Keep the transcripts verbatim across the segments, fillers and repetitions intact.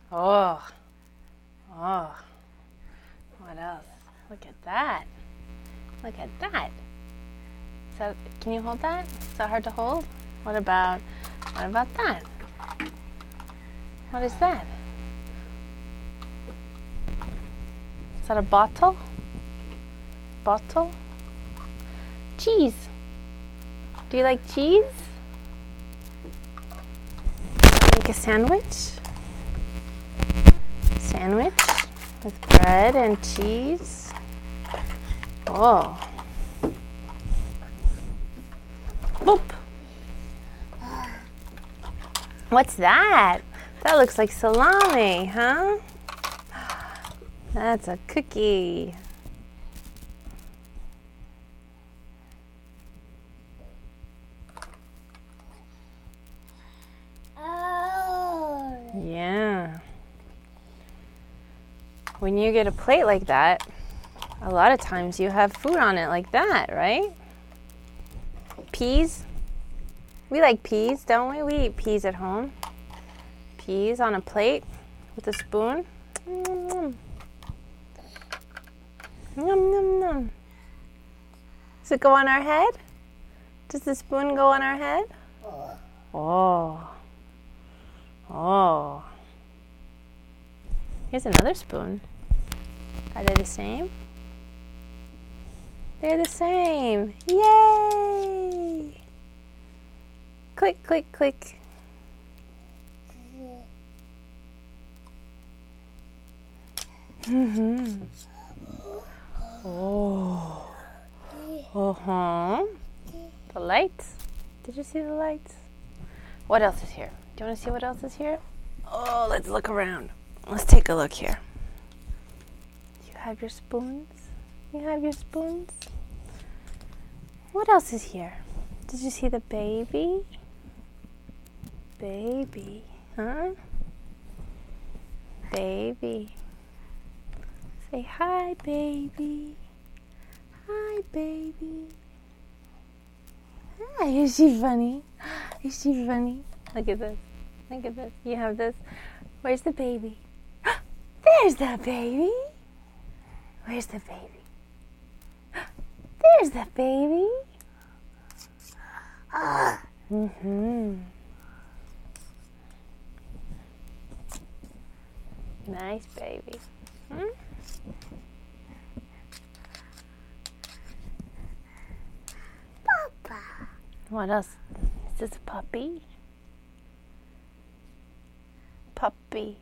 Oh. Oh. What else? Look at that. Look at that. So, can you hold that? Is that hard to hold? What about, what about that? What is that? Is that a bottle? Bottle? Cheese. Do you like cheese? Make a sandwich? Sandwich with bread and cheese. Oh. Boop. What's that? That looks like salami, huh? That's a cookie. Yeah. When you get a plate like that, a lot of times you have food on it like that, right? Peas. We like peas, don't we? We eat peas at home. Peas on a plate with a spoon. Yum, yum, yum, yum. Does it go on our head? Does the spoon go on our head? Oh. Oh. Here's another spoon. Are they the same? They're the same. Yay! Click, click, click. Mm-hmm. Oh. Uh-huh. The lights. Did you see the lights? What else is here? Do you want to see what else is here? Oh, let's look around. Let's take a look here. You have your spoons? You have your spoons? What else is here? Did you see the baby? Baby, huh? Baby. Say hi, baby. Hi, baby. Hi, is she funny? Is she funny? Look at this. Look at this. You have this. Where's the baby? There's the baby. Where's the baby? There's the baby. Mm-hmm. Nice baby. Hmm? Papa. What else? Is this a puppy? Puppy.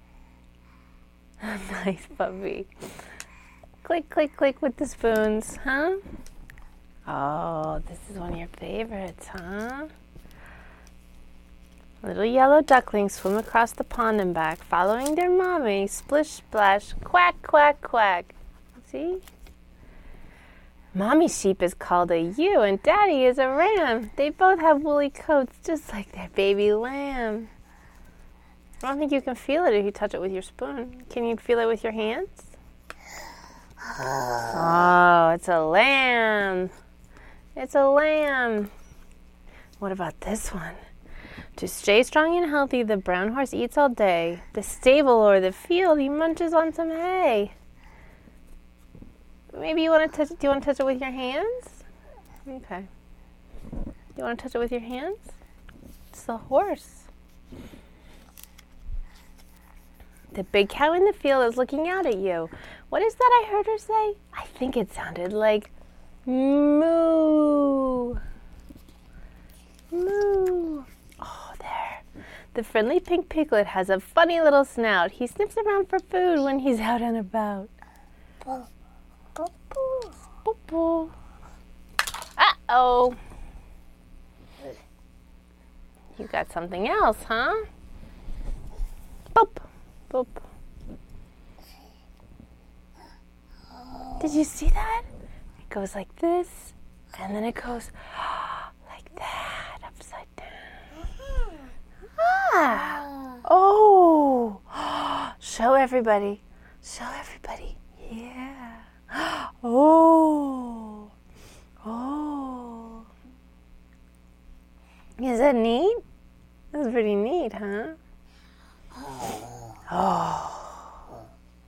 Nice puppy. Click, click, click with the spoons, huh? Oh, this is one of your favorites, huh? Little yellow ducklings swim across the pond and back, following their mommy. Splish, splash, quack, quack, quack. See? Mommy sheep is called a ewe and Daddy is a ram. They both have woolly coats just like their baby lamb. I don't think you can feel it if you touch it with your spoon. Can you feel it with your hands? Oh, it's a lamb. It's a lamb. What about this one? To stay strong and healthy, the brown horse eats all day. The stable or the field, he munches on some hay. Maybe you want to touch it. Do you want to touch it with your hands? Okay. Do you want to touch it with your hands? It's the horse. The big cow in the field is looking out at you. What is that I heard her say? I think it sounded like moo. Moo. Oh, there. The friendly pink piglet has a funny little snout. He sniffs around for food when he's out and about. Uh-oh. You got something else, huh? Boop. Boop. Did you see that? It goes like this, and then it goes like that, upside down. Ah! Oh! Show everybody. Show everybody. Yeah. Oh! Oh! Is that neat? That's pretty neat, huh? Oh.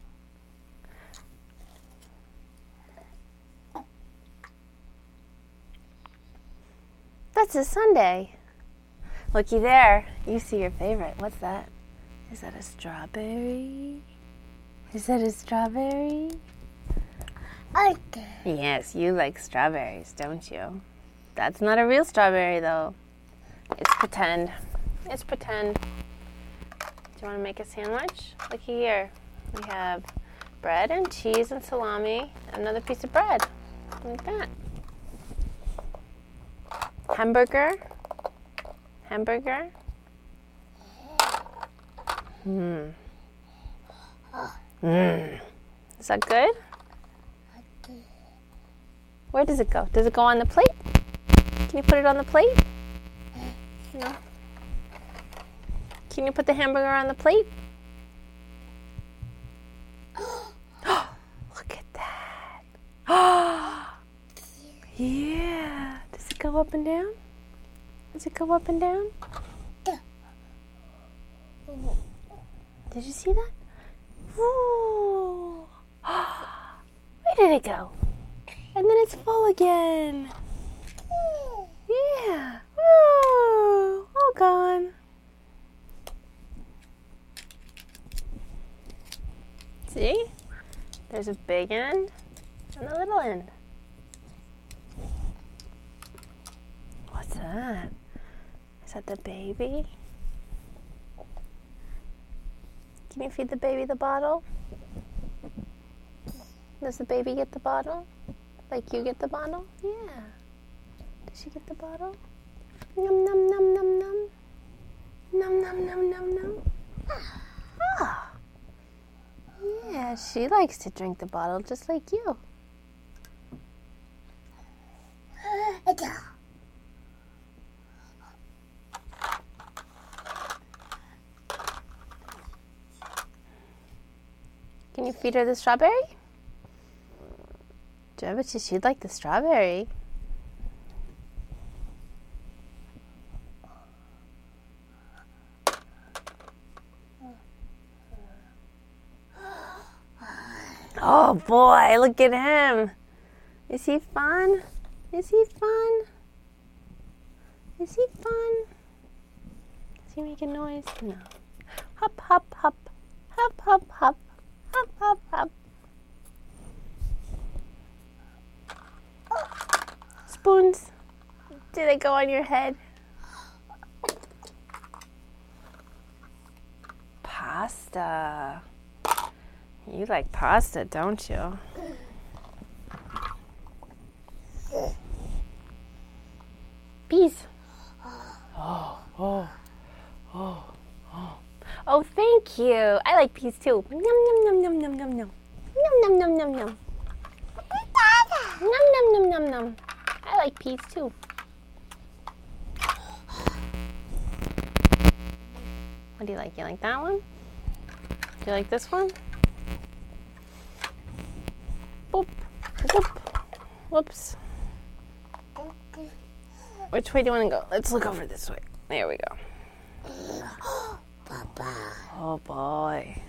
That's a sundae. Looky there. You see your favorite. What's that? Is that a strawberry? Is that a strawberry? Okay. Yes, you like strawberries, don't you? That's not a real strawberry, though. It's pretend. It's pretend. Do you want to make a sandwich? Looky here. We have bread and cheese and salami and another piece of bread. Like that. Hamburger. Hamburger. Hmm. Mmm. Is that good? Okay. Where does it go? Does it go on the plate? Can you put it on the plate? No. Can you put the hamburger on the plate? Look at that. Yeah. Does it go up and down? Does it go up and down? Did you see that? Ooh. Where did it go? And then it's full again. Yeah. Ooh. All gone. See? There's a big end and a little end. What's that? Is that the baby? Can you feed the baby the bottle? Does the baby get the bottle? Like you get the bottle? Yeah. Does she get the bottle? Num num num num num. Num num num num num. Ah. Yeah, she likes to drink the bottle just like you. Can you feed her the strawberry? I bet you she'd like the strawberry. Oh boy, look at him. Is he fun? Is he fun? Is he fun? Is he making noise? No. Hop, hop, hop. Hop, hop, hop. Hop, hop, hop. Spoons. Do they go on your head? Pasta. You like pasta, don't you? Peas. Oh, oh, oh, oh. Oh, thank you. I like peas too. Yum, yum, yum, yum, yum, yum, yum. Yum, yum, yum, yum, yum. Num, num, num, num, num. I like peas too. What do you like? You like that one? Do you like this one? Boop, boop. Whoops. Which way do you want to go? Let's look over this way. There we go. Papa. Oh boy.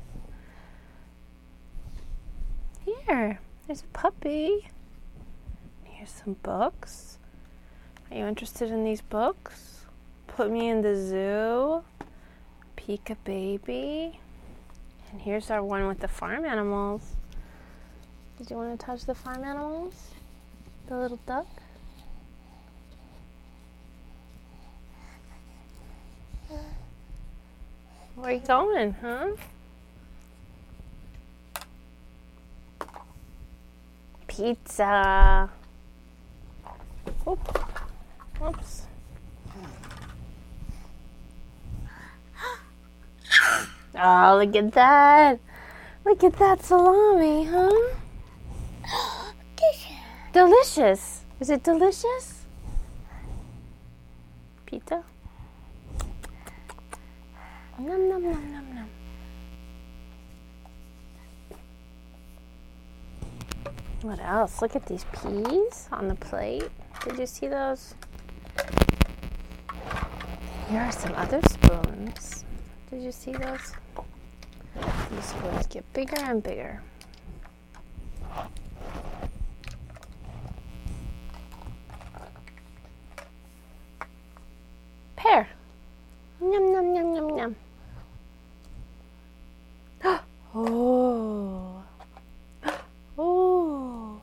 Here, there's a puppy. Here's some books. Are you interested in these books? Put Me in the Zoo. Pika Baby. And here's our one with the farm animals. Did you want to touch the farm animals? The little duck? Where are you going, huh? Pizza. Oop. Oops. Oh, look at that. Look at that salami, huh? Delicious. Is it delicious? Pizza? Nom, nom, nom, nom, nom. What else? Look at these peas on the plate. Did you see those? Here are some other spoons. Did you see those? These words get bigger and bigger. Pear. Yum, yum, yum, yum, yum. Oh. Oh.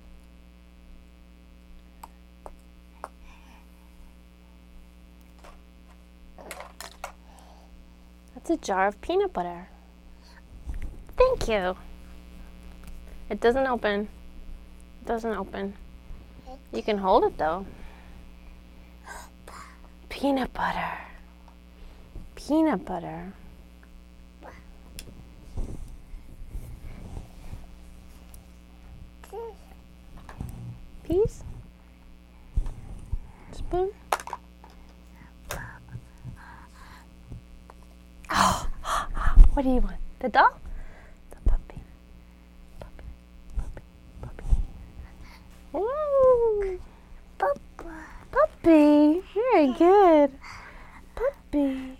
That's a jar of peanut butter. Thank you. It doesn't open. It doesn't open. You can hold it though. Peanut butter. Peanut butter. Peas? Spoon? Oh, what do you want? The doll? The puppy. Puppy. Puppy. Puppy. Ooh. Papa. Puppy. Very good. Puppy.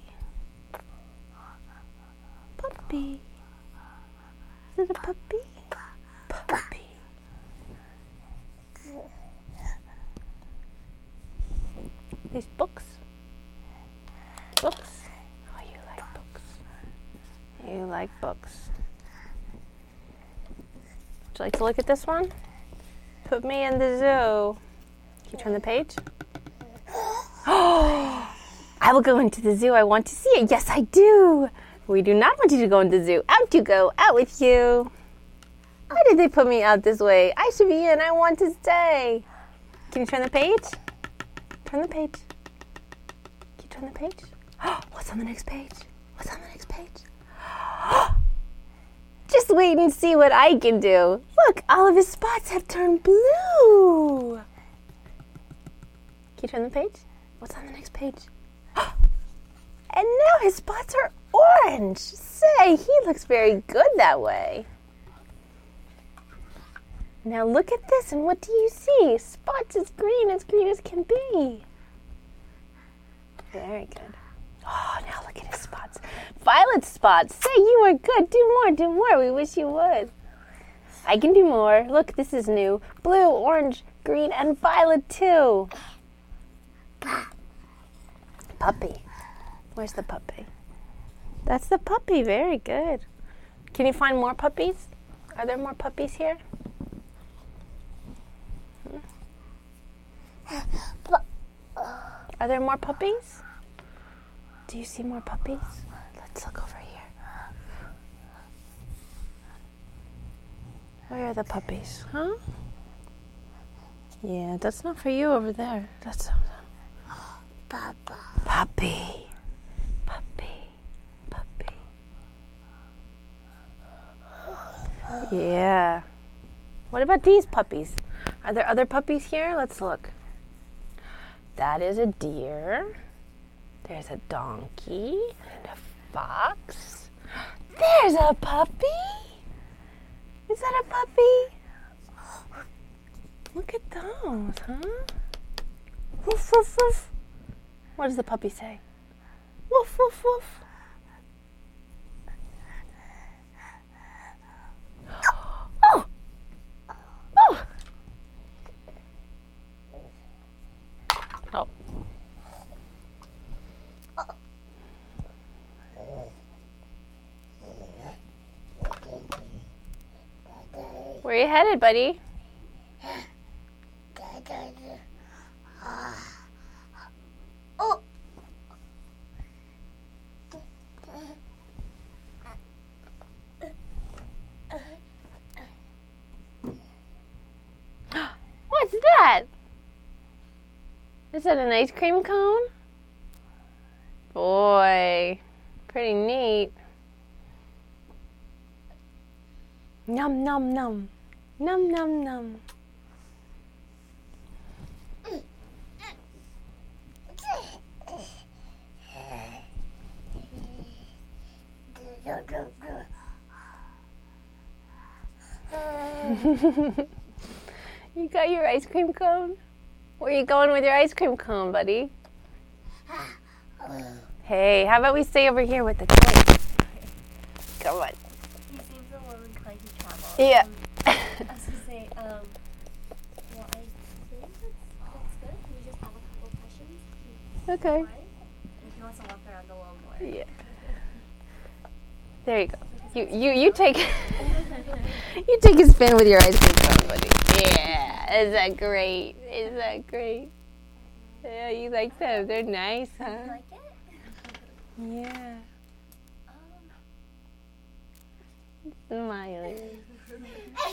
Puppy. Is it a puppy? Puppy. These books? Books? Oh, you like books. You like books. Would you like to look at this one? Put me in the zoo. Can you turn the page? Oh, I will go into the zoo. I want to see it. Yes, I do. We do not want you to go into the zoo. Out you go. Out with you. Why did they put me out this way? I should be in. I want to stay. Can you turn the page? Turn the page. Can you turn the page? What's on the next page? What's on the next page? Just wait and see what I can do. Look, all of his spots have turned blue. Can you turn the page? What's on the next page? And now his spots are orange. Say, he looks very good that way. Now look at this, and what do you see? Spots as green, as green as can be. Very good. Oh, now look at his spots. Violet spots. Say, you are good. Do more, do more. We wish you would. I can do more. Look, this is new. Blue, orange, green, and violet too. Puppy. Where's the puppy? That's the puppy. Very good. Can you find more puppies? Are there more puppies here? Are there more puppies? Do you see more puppies? Let's look over here. Where are the puppies? Huh? Yeah, that's not for you over there. That's Papa. puppy. Puppy. Puppy. Yeah. What about these puppies? Are there other puppies here? Let's look. That is a deer. There's a donkey and a fox. There's a puppy. Is that a puppy? Look at those, huh? Woof, woof, woof. What does the puppy say? Woof, woof, woof. Oh! Oh! Oh. Where are you headed, buddy? Oh. What's that? Is that an ice cream cone? Boy, pretty neat. Num, num, num. Num, num, num. You got your ice cream cone? Where are you going with your ice cream cone, buddy? Hey, how about we stay over here with the toys? Come on. Yeah. I was gonna say, um, well, I think that's, that's good. We just have a couple questions. Okay. Right? If he wants to walk around a little more. Yeah. There you go. You you you take you take a spin with your ice cream cone, buddy. Yeah. Is that great? Is that great? Yeah, you like them. They're nice, huh? You like it? Yeah. Um, Smiling.